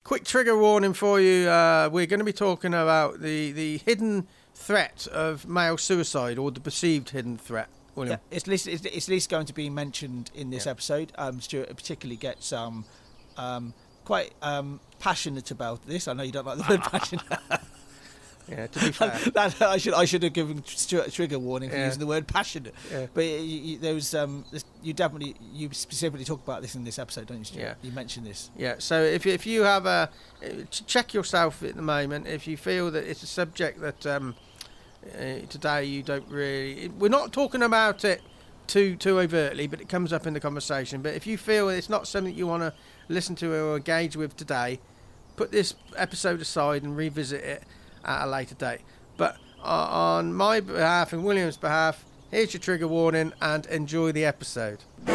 quick trigger warning for you. We're going to be talking about the hidden threat of male suicide, or the perceived hidden threat. William? Yeah, it's at least going to be mentioned in this episode. Stuart particularly gets quite passionate about this. I know you don't like the word passionate. Yeah, to be fair, I should have given Stuart a trigger warning for using the word passionate. Yeah. But you specifically talk about this in this episode, don't you, Stuart? Yeah. You mentioned this. Yeah. So if you have check yourself at the moment, if you feel that it's a subject that today you don't really, we're not talking about it too overtly, but it comes up in the conversation. But if you feel it's not something you want to listen to or engage with today, put this episode aside and revisit it at a later date. But on my behalf and William's behalf, here's your trigger warning and enjoy the episode.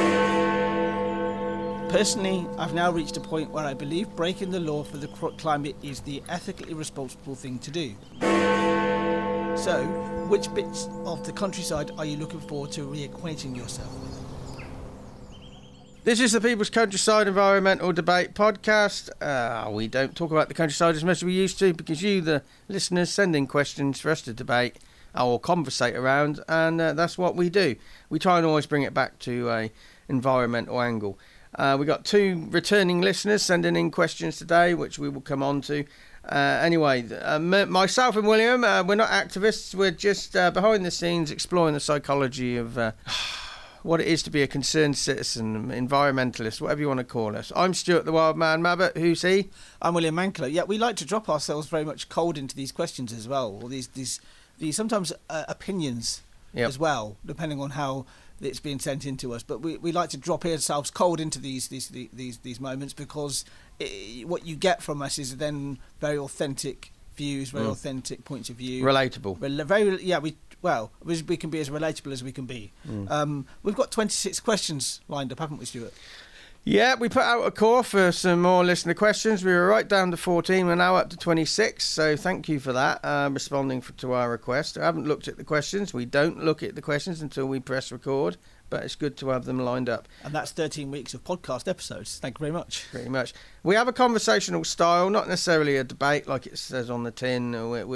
Personally, I've now reached a point where I believe breaking the law for the climate is the ethically responsible thing to do. So, which bits of the countryside are you looking forward to reacquainting yourself with? This is the People's Countryside Environmental Debate Podcast. We don't talk about the countryside as much as we used to because you, the listeners, send in questions for us to debate or conversate around, and that's what we do. We try and always bring it back to an environmental angle. We got 2 returning listeners sending in questions today, which we will come on to. Anyway, myself and William, we're not activists. We're just behind the scenes exploring the psychology of what it is to be a concerned citizen, environmentalist, whatever you want to call us. I'm Stuart the Wild Man Mabbott. Who's he? I'm William Mankler. Yeah, we like to drop ourselves very much cold into these questions as well, or these sometimes opinions as well, depending on how it's being sent into us. But we like to drop ourselves cold into these moments because what you get from us is then very authentic views, very authentic points of view. Relatable. We can be as relatable as we can be. We've got 26 questions lined up, haven't we, Stuart? Yeah, we put out a call for some more listener questions. We were right down to 14. We're now up to 26. So thank you for that, responding to our request. I haven't looked at the questions. We don't look at the questions until we press record, but it's good to have them lined up. And that's 13 weeks of podcast episodes. Thank you very much. Pretty much. We have a conversational style, not necessarily a debate like it says on the tin.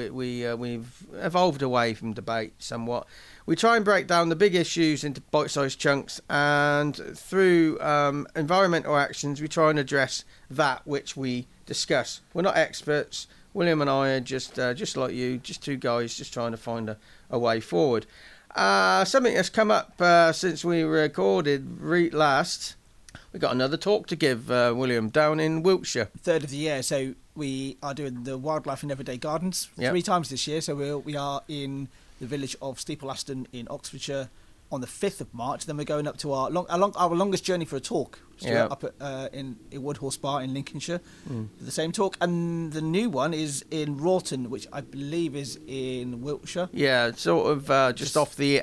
We've evolved away from debate somewhat. We try and break down the big issues into bite-sized chunks, and through environmental actions, we try and address that which we discuss. We're not experts. William and I are just like you, just 2 guys just trying to find a way forward. Something that's come up since we recorded last. We've got another talk to give, William, down in Wiltshire. 3rd of the year, so we are doing the Wildlife and Everyday Gardens 3 times this year. So we are in the village of Steeple Aston in Oxfordshire on the 5th of March. Then we're going up to our longest journey for a talk, up at in Woodhall Spa in Lincolnshire, for the same talk. And the new one is in Wroughton, which I believe is in Wiltshire. Yeah, sort of just off the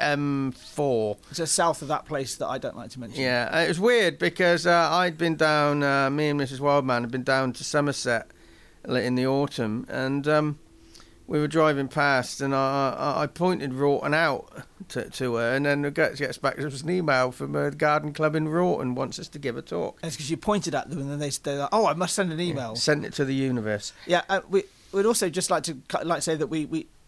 M4. Just south of that place that I don't like to mention. Yeah, it was weird because I'd been down, me and Mrs. Wildman had been down to Somerset in the autumn, and we were driving past, and I pointed Wroughton out to her, and then it gets back. There was an email from a garden club in Wroughton wants us to give a talk. It's because you pointed at them, and then they're like, "Oh, I must send an email." Yeah, sent it to the universe. Yeah, we'd also just like to say that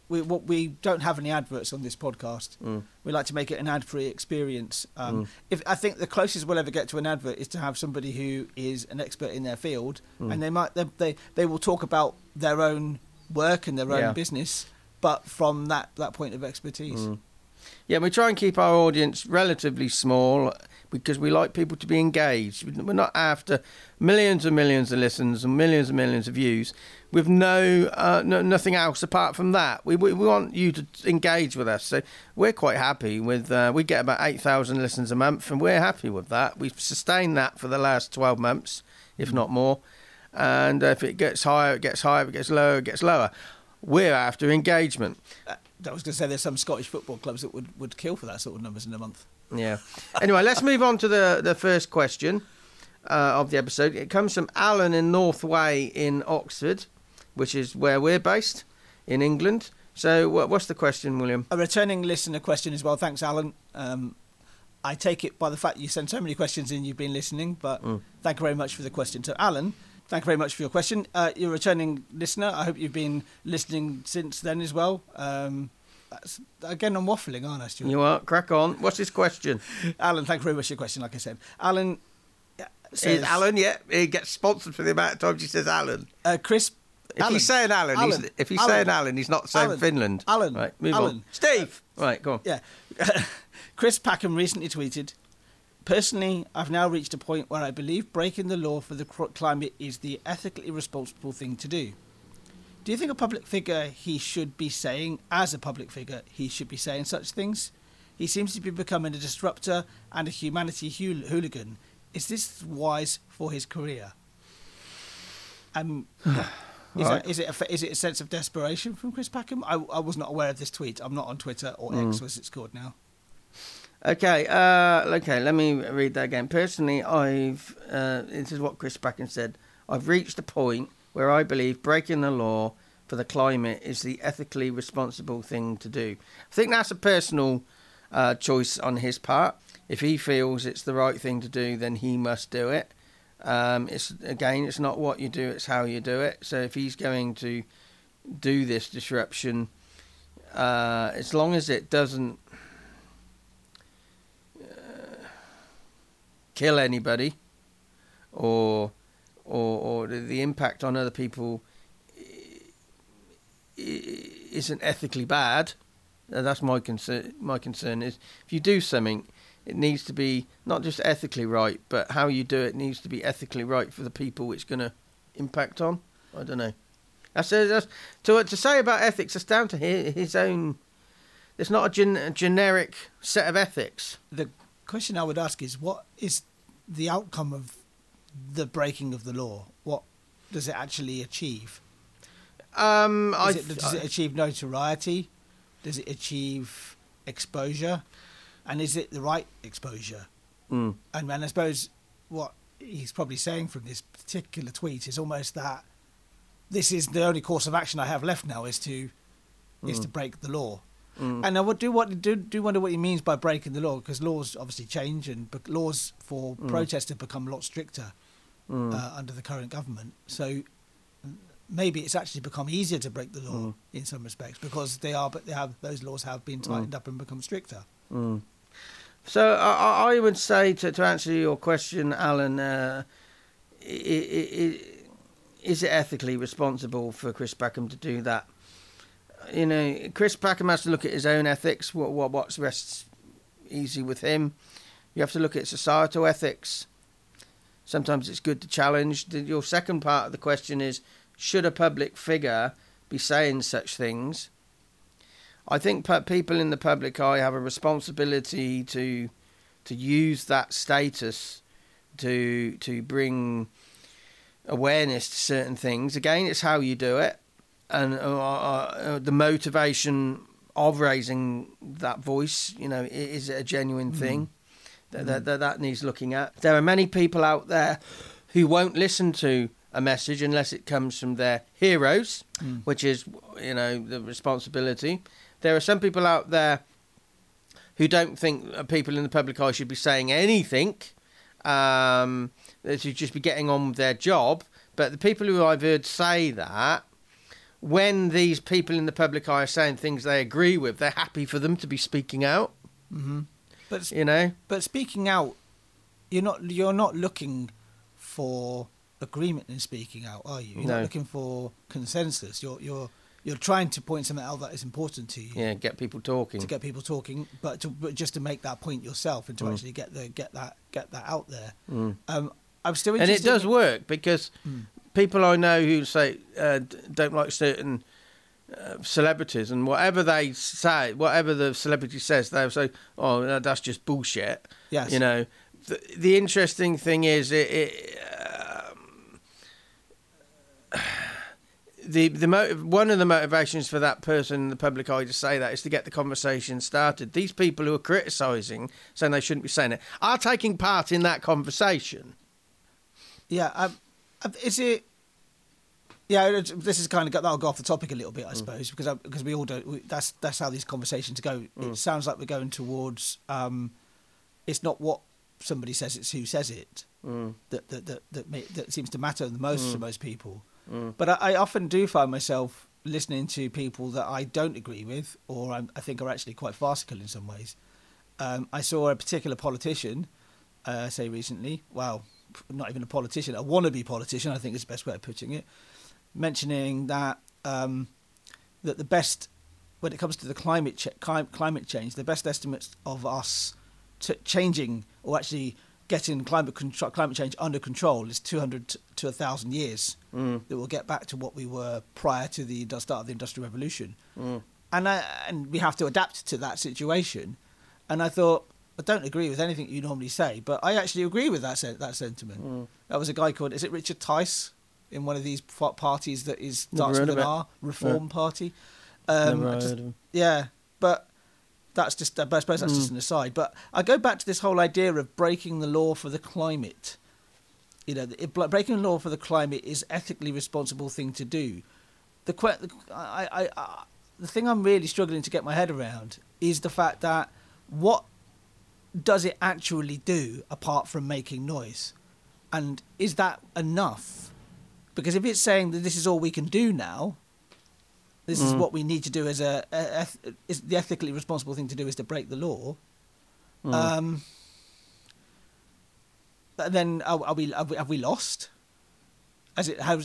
we don't have any adverts on this podcast. We like to make it an ad-free experience. If I think the closest we'll ever get to an advert is to have somebody who is an expert in their field, and they will talk about their own work and their own business, but from that point of expertise. Yeah, we try and keep our audience relatively small because we like people to be engaged. We're not after millions and millions of listens and millions of views with nothing else apart from that. We want you to engage with us. So we're quite happy with, we get about 8,000 listens a month, and we're happy with that. We've sustained that for the last 12 months, if not more. And if it gets higher, it gets higher. If it gets lower, it gets lower. We're after engagement. I was going to say there's some Scottish football clubs that would kill for that sort of numbers in a month. Yeah. Anyway, let's move on to the first question of the episode. It comes from Alan in Northway in Oxford, which is where we're based in England. So what's the question, William? A returning listener question as well. Thanks, Alan. I take it by the fact you send so many questions in, you've been listening, but thank you very much for the question. So, Alan, Thank you very much for your question. You're a returning listener. I hope you've been listening since then as well. Again, I'm waffling, aren't I, Stuart? You are. Crack on. What's his question? Alan, thank you very much for your question, like I said. Alan says... Alan, yeah. He gets sponsored for the amount of times he says Alan. Chris... If he's saying Alan, he's not saying Finland. Alan. Right, move on. Steve! Right, go on. Yeah. Chris Packham recently tweeted, "Personally, I've now reached a point where I believe breaking the law for the climate is the ethically responsible thing to do. Do you think a public figure he should be saying such things? He seems to be becoming a disruptor and a humanity hooligan. Is this wise for his career?" Is it a sense of desperation from Chris Packham? I was not aware of this tweet. I'm not on Twitter or X, as it's called now. Okay, let me read that again. Personally, this is what Chris Packham said. I've reached a point where I believe breaking the law for the climate is the ethically responsible thing to do. I think that's a personal choice on his part. If he feels it's the right thing to do, then he must do it. It's not what you do, it's how you do it. So if he's going to do this disruption, as long as it doesn't kill anybody or the impact on other people isn't ethically bad, that's my concern. My concern is if you do something, it needs to be not just ethically right, but how you do it needs to be ethically right for the people it's going to impact on. I don't know. To say about ethics, it's down to his own. There's not a generic set of ethics. The question I would ask is, what is the outcome of the breaking of the law? What does it actually achieve? Does it achieve notoriety? Does it achieve exposure? And is it the right exposure? And I suppose what he's probably saying from this particular tweet is almost that this is the only course of action I have left now is to break the law. And I do wonder what he means by breaking the law, because laws obviously change, and laws for protest have become a lot stricter under the current government. So maybe it's actually become easier to break the law in some respects, because those laws have been tightened up and become stricter. So I would say, to answer your question, Alan, is it ethically responsible for Chris Packham to do that? You know, Chris Packham has to look at his own ethics, what rests easy with him. You have to look at societal ethics. Sometimes it's good to challenge. Your second part of the question is, should a public figure be saying such things? I think people in the public eye have a responsibility to use that status to bring awareness to certain things. Again, it's how you do it, and the motivation of raising that voice. You know, is it a genuine thing? That needs looking at. There are many people out there who won't listen to a message unless it comes from their heroes, which is, you know, the responsibility. There are some people out there who don't think people in the public eye should be saying anything. They should just be getting on with their job. But the people who I've heard say that, when these people in the public eye are saying things they agree with, they're happy for them to be speaking out. But you know, but speaking out, you're not looking for agreement in speaking out, are you? You're not looking for consensus. You're trying to point something out that is important to you. Yeah, get people talking. To get people talking, but just to make that point yourself and to actually get that out there. I'm still interested. And it does work, because people I know who say don't like certain celebrities, and whatever they say, whatever the celebrity says, they'll say, "Oh, that's just bullshit." Yes. You know, the interesting thing is one of the motivations for that person in the public eye to say that is to get the conversation started. These people who are criticising, saying they shouldn't be saying it, are taking part in that conversation. Yeah, is it? Yeah, this is kind of that'll go off the topic a little bit, I suppose, because we all don't. That's how these conversations go. It sounds like we're going towards. It's not what somebody says; it's who says it. that seems to matter the most to most people. But I often do find myself listening to people that I don't agree with, or I think are actually quite farcical in some ways. I saw a particular politician say recently, well, not even a politician, a wannabe politician, I think is the best way of putting it, mentioning that that the best, when it comes to the climate change, the best estimates of us changing or actually getting climate change under control is 200 to 1,000 years. That we'll get back to what we were prior to the start of the Industrial Revolution. And we have to adapt to that situation. And I thought, I don't agree with anything you normally say, but I actually agree with that sentiment. That was a guy called, is it Richard Tice, in one of these parties that starts with an R, Reform Party. Never heard of him. Yeah, but that's just, I suppose that's just an aside. But I go back to this whole idea of breaking the law for the climate. You know, breaking the law for the climate is ethically responsible thing to do. The thing I'm really struggling to get my head around is the fact that what does it actually do apart from making noise? And is that enough? Because if it's saying that this is all we can do now, this is what we need to do as is the ethically responsible thing to do is to break the law. Then have we lost? Are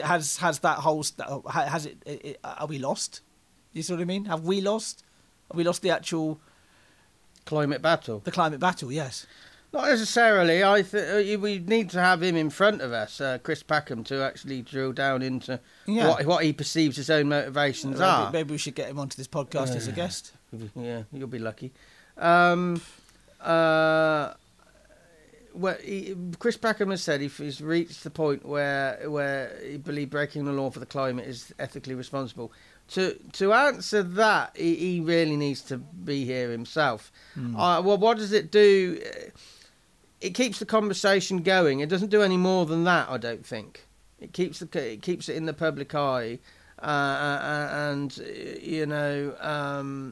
we lost? You see what I mean? Have we lost? Have we lost the actual climate battle? The climate battle, yes. Not necessarily. I think we need to have him in front of us, Chris Packham, to actually drill down into what he perceives his own motivations are. Maybe we should get him onto this podcast as a guest. Yeah, you'll be lucky. Chris Packham has said he's reached the point where he believes breaking the law for the climate is ethically responsible. To answer that, he really needs to be here himself. Well, what does it do? It keeps the conversation going. It doesn't do any more than that, I don't think. It keeps it in the public eye, and you know,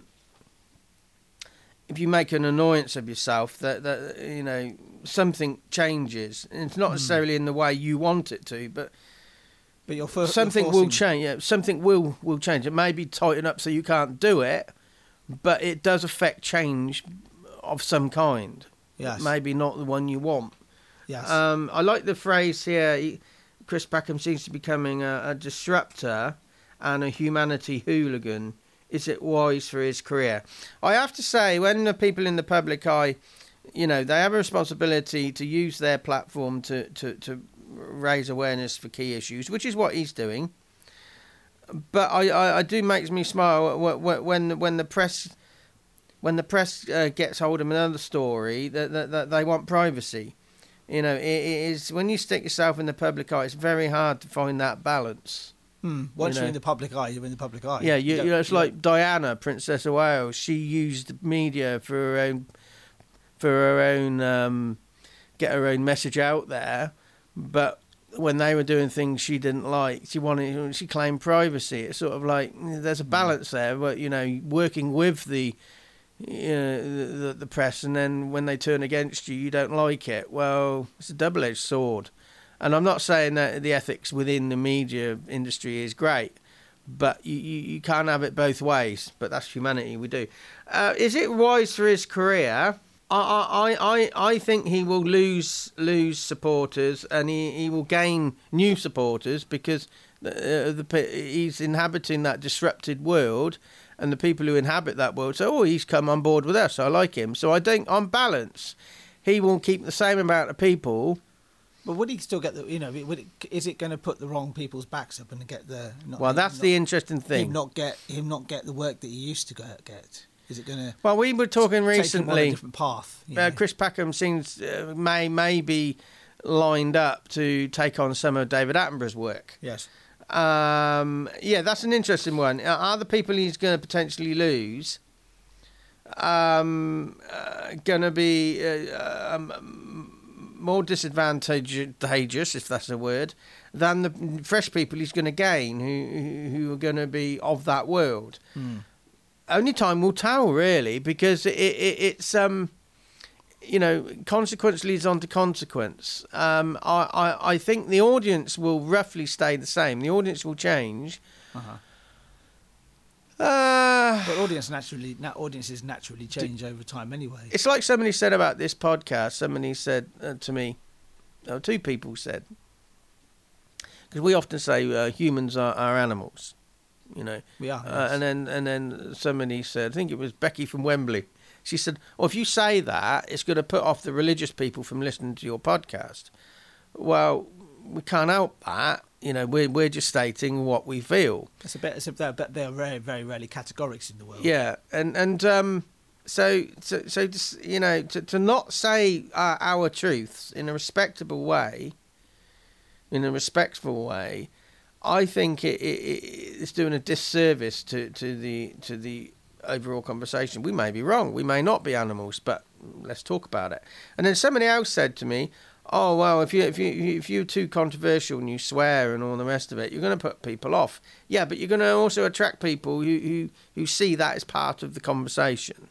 if you make an annoyance of yourself, that you know, something changes. And it's not necessarily in the way you want it to, but something will change. Yeah, something will change. It may be tightened up so you can't do it, but it does affect change of some kind. Yes. Maybe not the one you want. Yes. I like the phrase here. Chris Packham seems to be becoming a disruptor and a humanity hooligan. Is it wise for his career? I have to say, when the people in the public eye, you know, they have a responsibility to use their platform to raise awareness for key issues, which is what he's doing. But I do makes me smile when the press gets hold of another story that they want privacy. You know, it is when you stick yourself in the public eye, it's very hard to find that balance. Once you're in the public eye, you're in the public eye. Yeah, you know, it's like Diana, Princess of Wales. She used media for her own get her own message out there, but when they were doing things she didn't like, she claimed privacy. It's sort of like there's a balance there, but you know, working with the press, and then when they turn against you, you don't like it. Well, it's a double-edged sword. And I'm not saying that the ethics within the media industry is great, but you can't have it both ways. But that's humanity. We do. Is it wise for his career? I think he will lose supporters, and he will gain new supporters because he's inhabiting that disrupted world, and the people who inhabit that world say, "Oh, he's come on board with us. I like him." So I think, on balance, he will keep the same amount of people. But would he still get the? You know, is it going to put the wrong people's backs up and get the? That's the interesting thing. Him not get the work that he used to get. Is it going to? Well, we were talking recently. Take him on a different path. Chris Packham seems may be lined up to take on some of David Attenborough's work. Yes. That's an interesting one. Are the people he's going to potentially lose going to be more disadvantageous, if that's a word, than the fresh people he's going to gain who are going to be of that world? Only time will tell, really, because it's consequence leads on to consequence. I think the audience will roughly stay the same. The audience will change. But audiences naturally change over time anyway. It's like somebody said about this podcast. Somebody said to me, two people said, because we often say humans are animals, We are. Yes. And then somebody said, I think it was Becky from Wembley. She said, "Well, if you say that, it's going to put off the religious people from listening to your podcast." Well, we can't help that. We're just stating what we feel. But they're very, very rarely categorics in the world. Yeah, and so just, to not say our truths in a respectable way, I think it's doing a disservice to the overall conversation. We may be wrong. We may not be animals, but let's talk about it. And then somebody else said to me, "Oh well, if you're too controversial and you swear and all the rest of it, you're going to put people off." Yeah, but you're going to also attract people who see that as part of the conversation.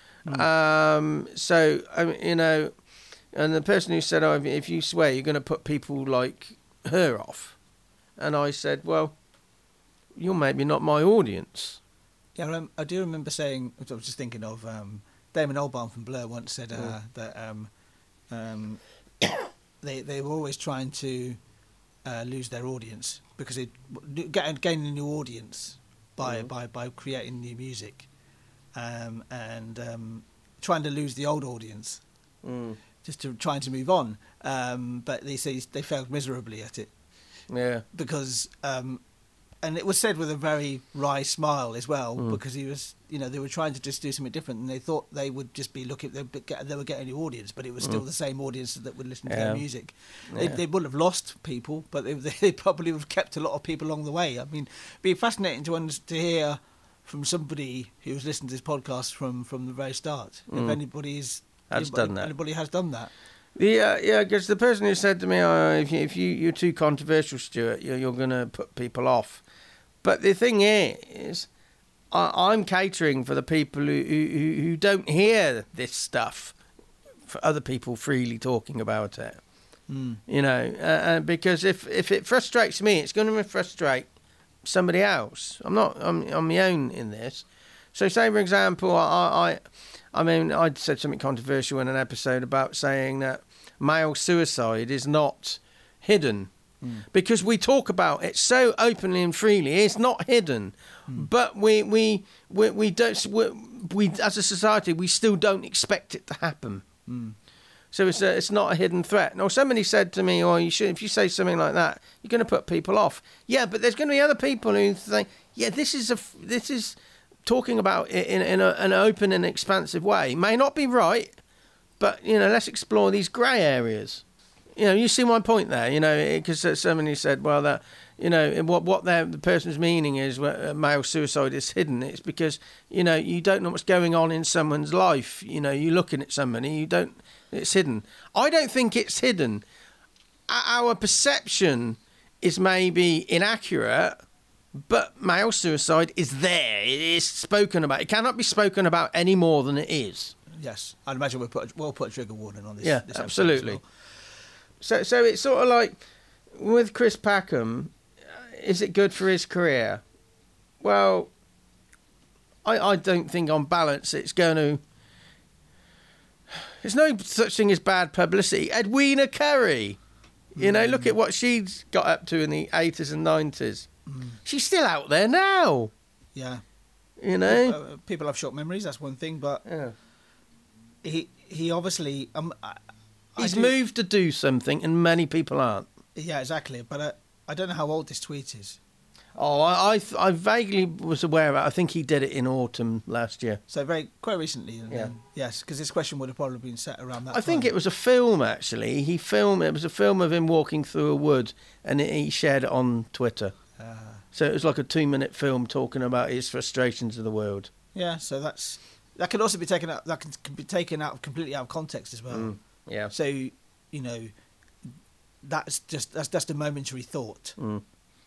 So and the person who said, "Oh, if you swear, you're going to put people like her off," and I said, "Well, you're maybe not my audience." Yeah, I do remember saying. I was just thinking of Damon Albarn from Blur once said that. They were always trying to lose their audience because they gain a new audience by creating new music, and trying to lose the old audience, just trying to move on. But they say they failed miserably at it. Yeah, because and it was said with a very wry smile as well, because he was, they were trying to just do something different, and they thought they would just be looking, they were getting a new audience, but it was still the same audience that would listen to their music. Yeah. They wouldn't have lost people, but they probably would have kept a lot of people along the way. I mean, it'd be fascinating to hear from somebody who's listened to this podcast from the very start, if anybody has done that. Yeah, because the person who said to me, if you're too controversial, Stuart, you're going to put people off. But the thing is, I'm catering for the people who don't hear this stuff, for other people freely talking about it. Because if it frustrates me, it's going to frustrate somebody else. I'm on my own in this. So, say for example, I said something controversial in an episode about saying that male suicide is not hidden. Because we talk about it so openly and freely, it's not hidden. But we don't. We as a society, we still don't expect it to happen. So it's not a hidden threat. Now, somebody said to me, if you say something like that, you're going to put people off. Yeah, but there's going to be other people who think, yeah, this is talking about it in an open and expansive way. May not be right, but let's explore these grey areas. You see my point there, because somebody said, well, that, what the person's meaning is male suicide is hidden. It's because, you don't know what's going on in someone's life. You're looking at somebody, it's hidden. I don't think it's hidden. Our perception is maybe inaccurate, but male suicide is there. It is spoken about. It cannot be spoken about any more than it is. Yes, I'd imagine we'll put a trigger warning on this. Yeah, this absolutely. So it's sort of like with Chris Packham, is it good for his career? Well, I don't think on balance it's going to. There's no such thing as bad publicity. Edwina Curry, look at what she's got up to in the 80s and 90s. She's still out there now. Yeah. People have short memories, that's one thing, but he obviously... He's moved to do something, and many people aren't. Yeah, exactly. But I don't know how old this tweet is. Oh, I vaguely was aware of it. I think he did it in autumn last year. So quite recently. Yes, because this question would have probably been set around that time. I think it was a film, actually. It was a film of him walking through a wood, and he shared it on Twitter. So it was like a 2-minute film talking about his frustrations of the world. Yeah, so that can also be taken out. That can be taken out completely out of context as well. Yeah. So that's just a momentary thought.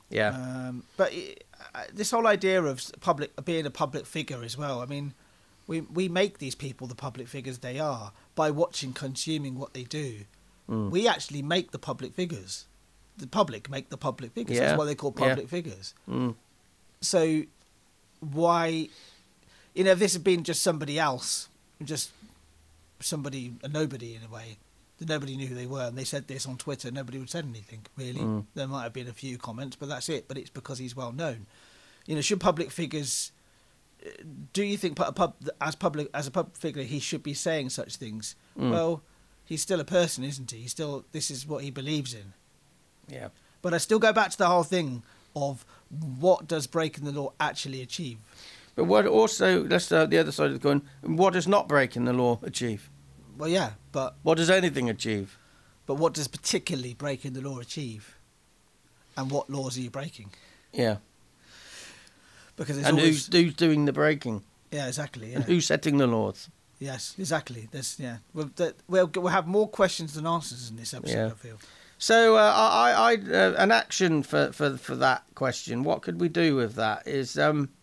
Yeah. But this whole idea of being a public figure as well. I mean, We make these people the public figures they are by watching, consuming what they do. We actually make the public figures. The public make the public figures. Yeah. That's why they call public figures. So why, if this had been just somebody else, just somebody, a nobody in a way, that nobody knew who they were, and they said this on Twitter, nobody would say anything, really. There might have been a few comments, but that's it. But it's because he's well known. Should public figures... Do you think as a public figure he should be saying such things? Well, he's still a person, isn't he? This is what he believes in. Yeah. But I still go back to the whole thing of what does breaking the law actually achieve? But what also, let's the other side of the coin, what does not breaking the law achieve? Well, yeah, but... What does anything achieve? But what does particularly breaking the law achieve? And what laws are you breaking? Yeah. Because it's and always... who's doing the breaking? Yeah, exactly. Yeah. And who's setting the laws? Yes, exactly. We'll have more questions than answers in this episode, I feel. So an action for that question, what could we do with that is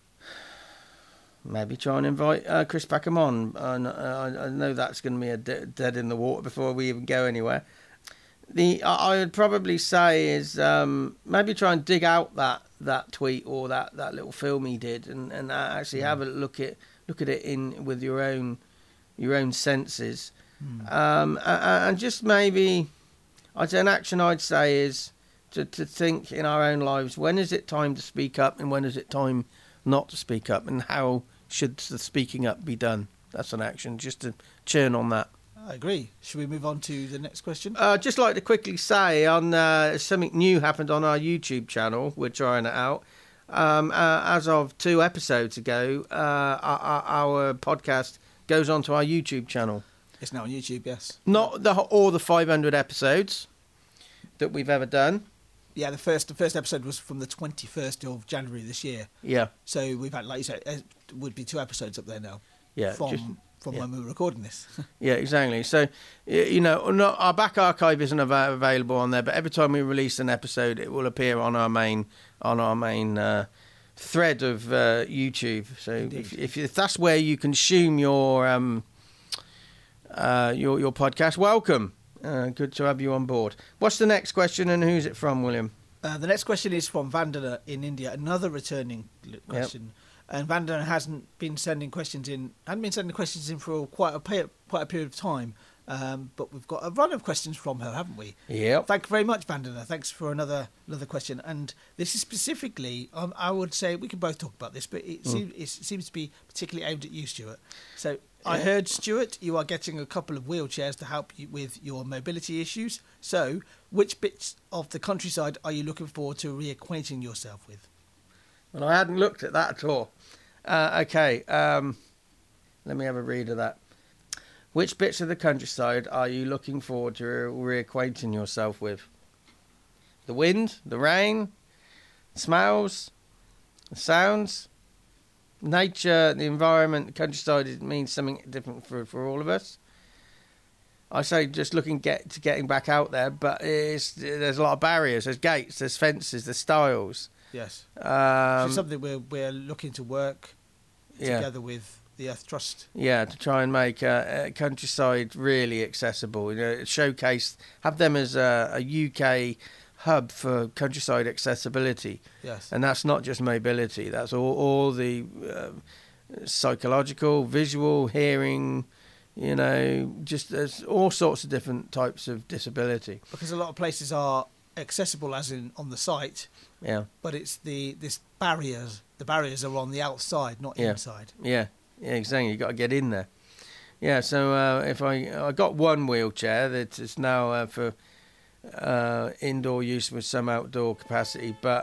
maybe try and invite Chris Packham on. I know that's going to be a dead in the water before we even go anywhere. I would probably say is maybe try and dig out that tweet or that little film he did and actually have a look at it in with your own senses, and just maybe I'd say an action I'd say is to think in our own lives, when is it time to speak up and when is it time not to speak up, and how should the speaking up be done? That's an action, just to churn on that. I agree. Should we move on to the next question? Just like to quickly say, on something new happened on our YouTube channel. We're trying it out. As of 2 episodes ago, our podcast goes onto our YouTube channel. It's now on YouTube, yes. Not all the 500 episodes that we've ever done. Yeah, the first episode was from the 21st of January this year. Yeah. So we've had, like you said, it would be 2 episodes up there now. Yeah. From when we were recording this. Yeah, exactly. So, our back archive isn't available on there, but every time we release an episode, it will appear on our main thread of YouTube. So, if that's where you consume your podcast, welcome. Good to have you on board. What's the next question, and who's it from, William? The next question is from Vandana in India, another returning question. Yep. And Vandana hadn't been sending questions in for quite a period of time. But we've got a run of questions from her, haven't we? Yeah. Thank you very much, Vandana. Thanks for another question. And this is specifically, I would say, we can both talk about this, but it seems to be particularly aimed at you, Stuart. So I heard, Stuart, you are getting a couple of wheelchairs to help you with your mobility issues. So which bits of the countryside are you looking forward to reacquainting yourself with? Well, I hadn't looked at that at all. Okay, let me have a read of that. Which bits of the countryside are you looking forward to reacquainting yourself with? The wind, the rain, the smells, the sounds, nature, the environment, the countryside means something different for all of us. I say just getting back out there, but there's a lot of barriers. There's gates, there's fences, there's styles. Yes. It's something we're looking to work together with the Earth Trust. Yeah, to try and make countryside really accessible. Have them as a UK hub for countryside accessibility. Yes. And that's not just mobility. That's all the psychological, visual, hearing. Just there's all sorts of different types of disability. Because a lot of places are accessible as in on the site, but it's this barriers. The barriers are on the outside, not inside. Yeah, exactly. You got to get in there. Yeah, so if I got one wheelchair that is now for indoor use with some outdoor capacity, but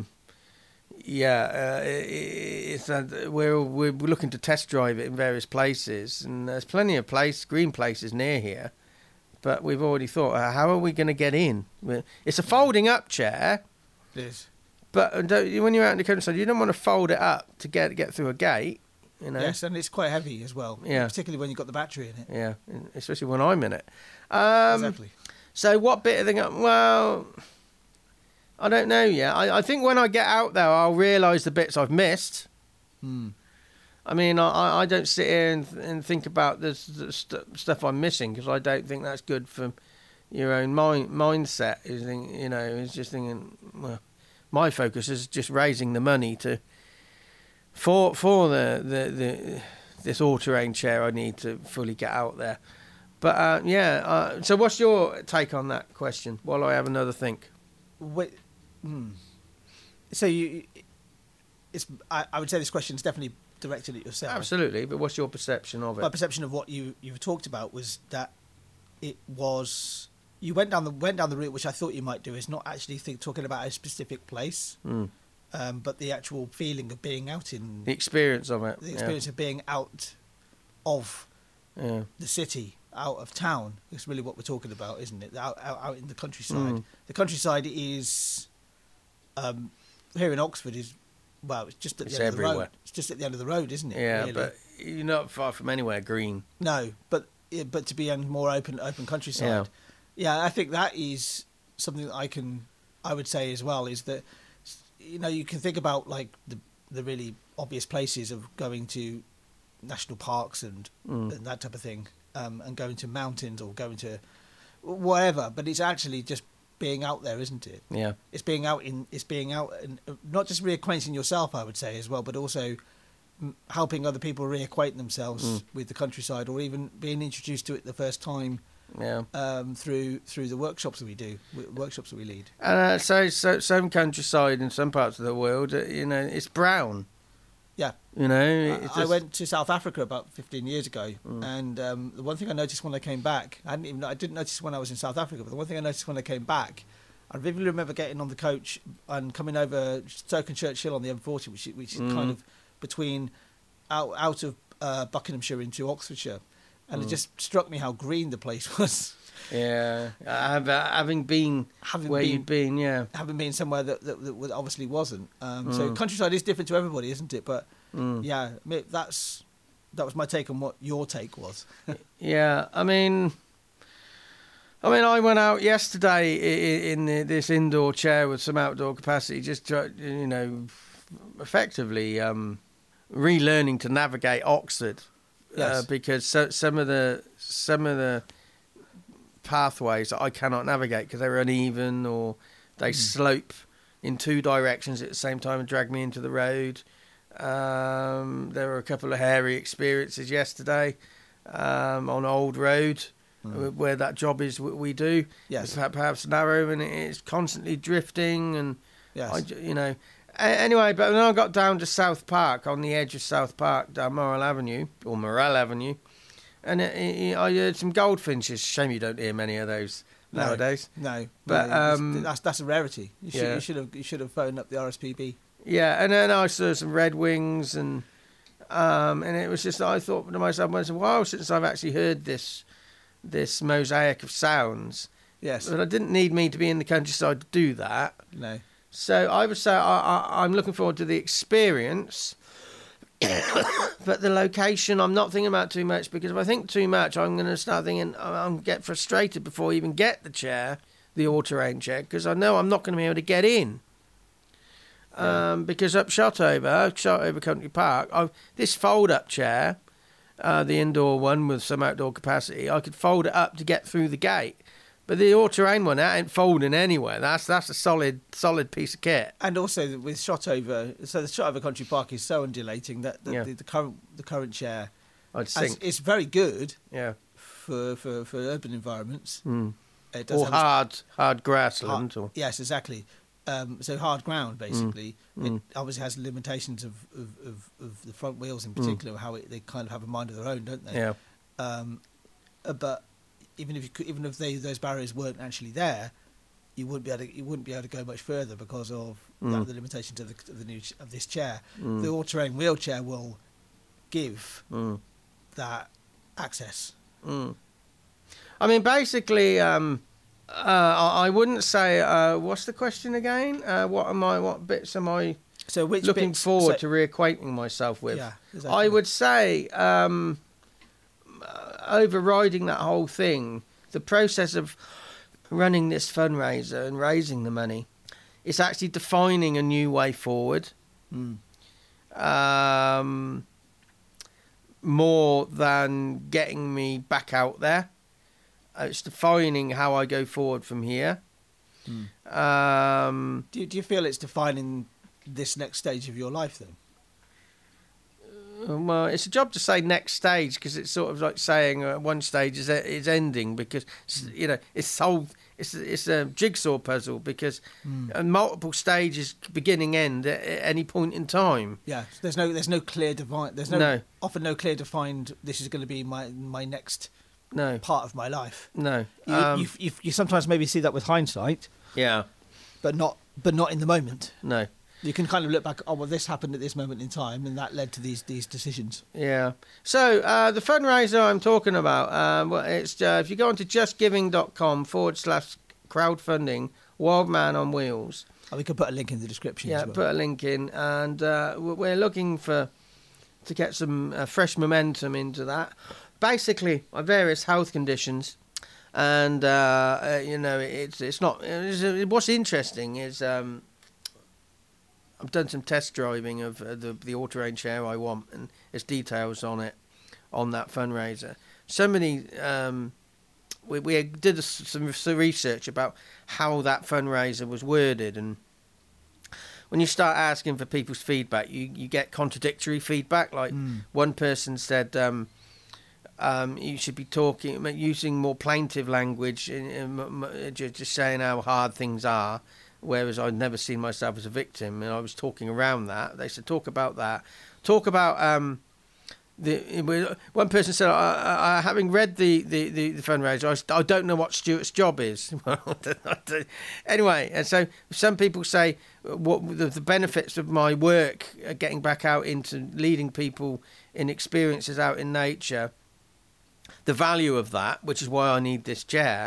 we're looking to test drive it in various places, and there's plenty of green places near here. But we've already thought, how are we going to get in? It's a folding up chair. It is. But when you're out in the countryside, you don't want to fold it up to get through a gate. Yes, and it's quite heavy as well. Yeah. Particularly when you've got the battery in it. Yeah, especially when I'm in it. Exactly. So what bit of the... Well, I don't know yet. I think when I get out there, I'll realise the bits I've missed. I mean, I don't sit here and think about the stuff I'm missing, because I don't think that's good for your own mindset. Is just thinking, well, my focus is just raising the money for the this all-terrain chair I need to fully get out there. But so what's your take on that question? While I have another think. So I would say this question is definitely directed at yourself. Absolutely, but what's your perception of it? My perception of what you talked about was that it was, you went down the route which I thought you might do, is not actually talking about a specific place, but the actual feeling of being out in the experience of it, the experience of being out of the city, out of town. Is really what we're talking about, isn't it? Out in the countryside. The countryside is here in Oxford is. Well, it's just at the end of the road. It's just at the end of the road, isn't it? Yeah, really? But you're not far from anywhere green. No, but to be in more open countryside. Yeah, I think that is something that I would say as well, is that, you can think about like the really obvious places of going to national parks and that type of thing, and going to mountains or going to whatever, but it's actually just being out there, isn't it? Yeah. It's being out and not just reacquainting yourself, I would say, as well, but also helping other people reacquaint themselves with the countryside, or even being introduced to it the first time. Yeah. Through the workshops that we lead. So some countryside in some parts of the world, it's brown. Yeah. I went to South Africa about 15 years ago, and the one thing I noticed when I came back, I didn't notice when I was in South Africa, but the one thing I noticed when I came back, I vividly remember getting on the coach and coming over Stoke and Churchill on the M40, which is kind of between out of Buckinghamshire into Oxfordshire, and it just struck me how green the place was. Yeah, having been you'd been, having been somewhere that obviously wasn't. So countryside is different to everybody, isn't it? But that was my take on what your take was. Yeah, I mean, I went out yesterday in this indoor chair with some outdoor capacity, just effectively relearning to navigate Oxford, because some of the pathways that I cannot navigate because they're uneven, or they slope in two directions at the same time and drag me into the road. There were a couple of hairy experiences yesterday on Old Road where that job is we do. Yes, it's perhaps narrow and it's constantly drifting, and anyway. But then I got down to South Park, on the edge of South Park, down Morrell Avenue. And I heard some goldfinches. Shame you don't hear many of those nowadays. No, but that's a rarity. You should have phoned up the RSPB. Yeah, and then I saw some redwings, and it was just, I thought to myself, it's a while since I've actually heard this mosaic of sounds. Yes, but I didn't need me to be in the countryside to do that. No. So I would say I'm looking forward to the experience. But the location, I'm not thinking about too much, because if I think too much, I'm going to start thinking, I'm get frustrated before I even get the chair, the all-terrain chair, because I know I'm not going to be able to get in. Because up Shotover Country Park, this fold-up chair, the indoor one with some outdoor capacity, I could fold it up to get through the gate. But the all-terrain one, that ain't folding anywhere. That's a solid piece of kit. And also with Shotover, so the Shotover Country Park is so undulating that the current chair, it's very good. Yeah. For urban environments. It does hard grassland. Yes, exactly. So hard ground, basically. It obviously has limitations of the front wheels in particular, how they kind of have a mind of their own, don't they? Yeah. But even if those barriers weren't actually there, you wouldn't be able to go much further because of the limitations of this chair. The all-terrain wheelchair will give that access. I mean, basically, I wouldn't say. What's the question again? What bits am I looking forward to reacquainting myself with? Yeah, exactly. I would say, overriding that whole thing, the process of running this fundraiser and raising the money, it's actually defining a new way forward. more than getting me back out there. It's defining how I go forward from here. Do you feel it's defining this next stage of your life then? Well, it's a job to say next stage, because it's sort of like saying one stage is ending, because it's solved. It's a jigsaw puzzle, because multiple stages, beginning, end at any point in time. Yeah, there's no clear define. Often no clear defined. This is going to be my next part of my life. No, you sometimes maybe see that with hindsight. Yeah, but not in the moment. No. You can kind of look back, this happened at this moment in time, and that led to these decisions. Yeah. So the fundraiser I'm talking about, it's if you go onto justgiving.com/crowdfunding, Wild Man on Wheels. We could put a link in the description. Yeah, as well. Put a link in, and we're looking to get some fresh momentum into that. Basically, various health conditions, and it's not. What's interesting is. I've done some test driving of the all-terrain chair I want, and there's details on it, on that fundraiser. Somebody, we did some research about how that fundraiser was worded, and when you start asking for people's feedback, you get contradictory feedback. Like one person said, you should be using more plaintive language, just saying how hard things are. Whereas I'd never seen myself as a victim, and I was talking around that. They said, talk about that. Talk about one person said, having read the fundraiser, I don't know what Stuart's job is. Anyway, and so some people say what the benefits of my work, getting back out into leading people in experiences out in nature, the value of that, which is why I need this chair.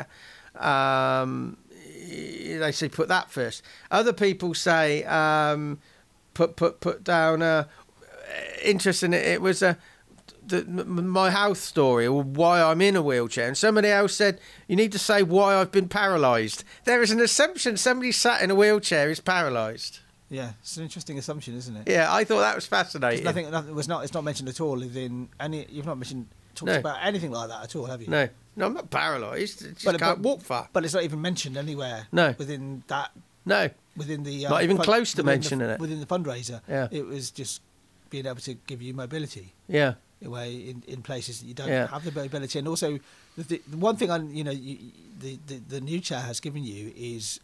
They say put that first. Other people say put down interest in it. It was my health story, or why I'm in a wheelchair. And somebody else said you need to say why I've been paralysed. There is an assumption somebody sat in a wheelchair is paralysed. Yeah, it's an interesting assumption, isn't it? Yeah, I thought that was fascinating. Nothing was not. It's not mentioned at all within any. You've not mentioned. About anything like that at all, have you? No, I'm not paralysed. Can't walk far. But it's not even mentioned anywhere. No. Within that. No. Within the. Not even close to mentioning it. Within the fundraiser. Yeah. It was just being able to give you mobility. Yeah. In places that you don't have the mobility, and also the one thing the new chair has given you is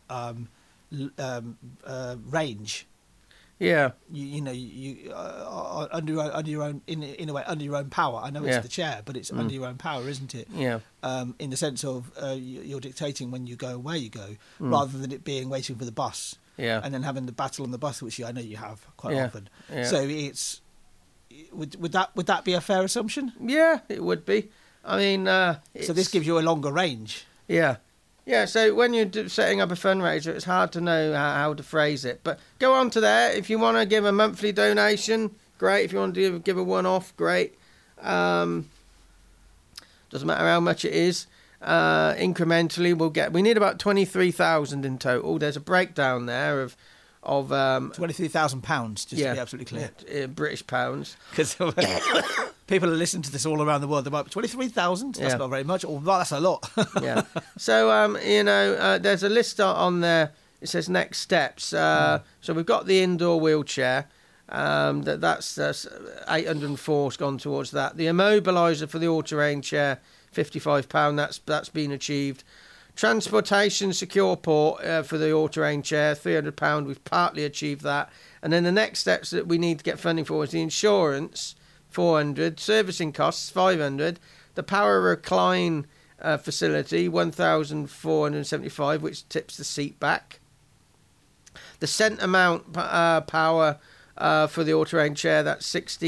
range. Yeah, you under your own in a way under your own power. I know it's the chair, but it's under your own power, isn't it? Yeah. In the sense of you're dictating when you go and where you go, rather than it being waiting for the bus. Yeah. And then having the battle on the bus, which I know you have quite often. Yeah. So it's would that be a fair assumption? Yeah, it would be. I mean, so this gives you a longer range. Yeah. Yeah, so when you're setting up a fundraiser, it's hard to know how to phrase it. But go on to there. If you want to give a monthly donation, great. If you want to give a one-off, great. Doesn't matter how much it is. Incrementally, we need about 23,000 in total. There's a breakdown there of £23,000, just to be absolutely clear. British pounds. Because people are listening to this all around the world. They're like, 23,000? That's not very much. Or that's a lot. Yeah. So, there's a list on there. It says next steps. So we've got the indoor wheelchair. That's 804 has gone towards that. The immobiliser for the all-terrain chair, £55. That's been achieved. Transportation secure port for the all-terrain chair, £300. We've partly achieved that. And then the next steps that we need to get funding for is the insurance, £400. Servicing costs, £500. The power recline facility, £1,475, which tips the seat back. The centre mount power for the all-terrain chair, that's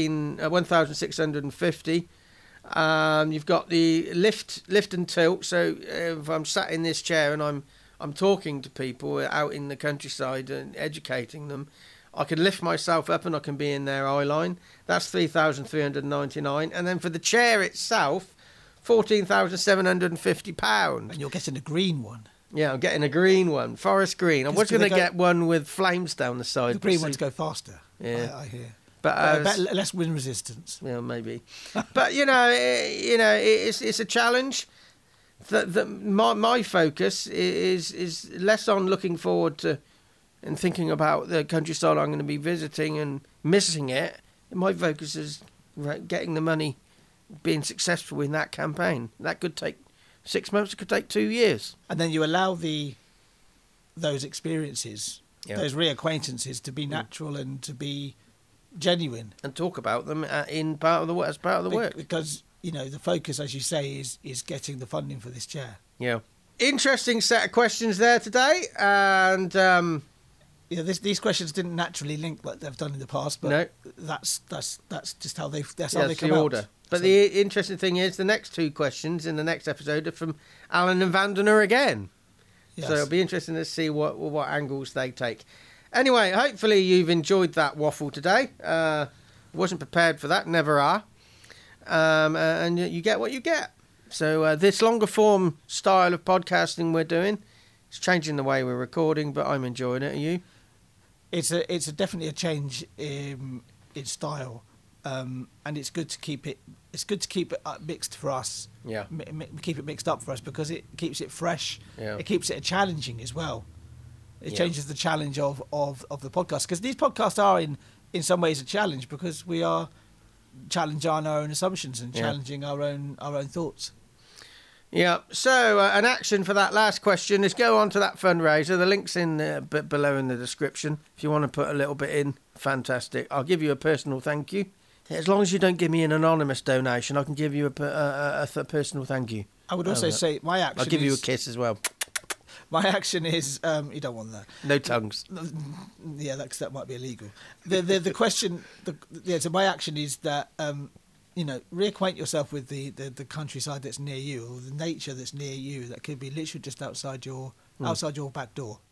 £1,650. You've got the lift and tilt. So if I'm sat in this chair and I'm talking to people out in the countryside and educating them, I can lift myself up and I can be in their eye line. That's £3,399. And then for the chair itself, £14,750. And you're getting a green one. Yeah, I'm getting a green one, forest green. I was going to get one with flames down the side. The green ones go faster. Yeah, I hear. But less wind resistance. Yeah, maybe. But it's a challenge. My focus is less on looking forward to and thinking about the countryside I'm going to be visiting and missing it. My focus is getting the money, being successful in that campaign. That could take 6 months. It could take 2 years. And then you allow those experiences, those reacquaintances, to be natural and to be genuine, and talk about them as part of the work. Because the focus, as you say, is getting the funding for this chair. Yeah, interesting set of questions there today, and these questions didn't naturally link like they've done in the past, but no. that's just how they come the order. Out. But the interesting thing is the next 2 questions in the next episode are from Alan and Vandener again. Yes. So it'll be interesting to see what angles they take. Anyway, hopefully you've enjoyed that waffle today. Wasn't prepared for that, never are. And you get what you get. So this longer form style of podcasting we're doing, it's changing the way we're recording, but I'm enjoying it. Are you? It's definitely a change in style, and it's good to keep it. It's good to keep it mixed for us. Yeah. Keep it mixed up for us because it keeps it fresh. Yeah. It keeps it challenging as well. It changes the challenge of the podcast, because these podcasts are in some ways a challenge, because we are challenging our own assumptions and challenging our own thoughts. Yeah. So an action for that last question is go on to that fundraiser. The link's in below in the description. If you want to put a little bit in, fantastic. I'll give you a personal thank you. As long as you don't give me an anonymous donation, I can give you a personal thank you. I would also say my action. I'll give you a kiss as well. My action is you don't want that. No tongues. Yeah, that might be illegal. The question. So my action is that reacquaint yourself with the countryside that's near you, or the nature that's near you. That could be literally just outside your back door.